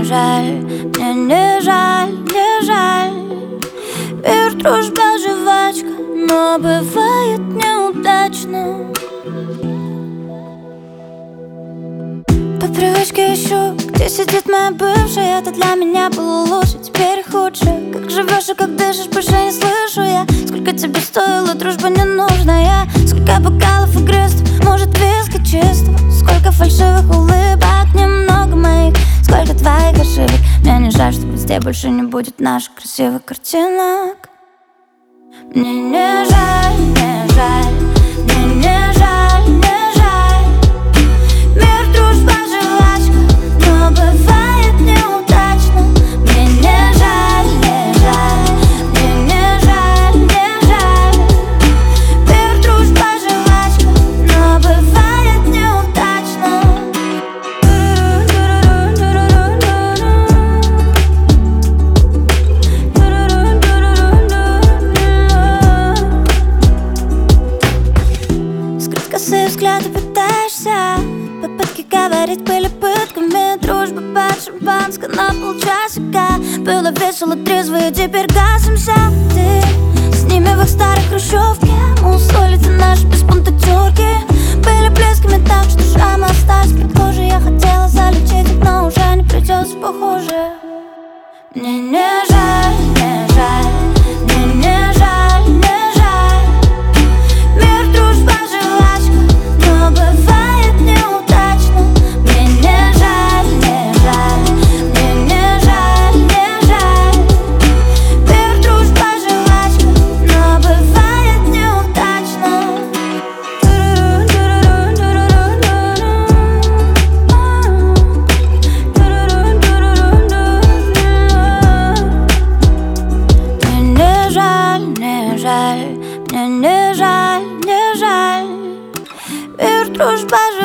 не жаль, мне не жаль, не жаль. Мир, дружба, жвачка, но бывает неудачно. По привычке ищу, где сидит моя бывшая. Это для меня было лучше, теперь худше. Как живешь и как дышишь, больше не слышу я. Сколько тебе стоила дружба ненужная? Сколько бокалов игристых, может виски чистого? Сколько фальшивых улыбок, немного моих. Сколько твоих ошибок. Мне не жаль, что везде больше не будет наших красивых картинок. Мне не жаль, не жаль, мне не жаль, не жаль. Мир, дружба, жвачка, но бывает неудачно. Мне не жаль, не жаль, мне не жаль, не жаль. Мир, дружба, жвачка, но бывает неудачно. Скрыть косые взгляды пытаешься. Попытки говорить были пытками. Дружба под шампанское на полчасика. Было весело, трезво и теперь гасимся. Ты с ними в их старой хрущевке. Мы улицы наши без пунктатюрки. Были близкими так, что шрамы остались под кожей. Я хотела залечить их, но уже не придется, похоже. Мне не жаль, не жаль, мне не жаль, не жаль. Мир, дружба, жвачка, но бывает неудачно. Мне не жаль, не жаль, мне не жаль, не жаль. Мир, дружба, жвачка, но бывает неудачно. Мне не жаль, не жаль, мне не жаль, не жаль. Мир, дружба,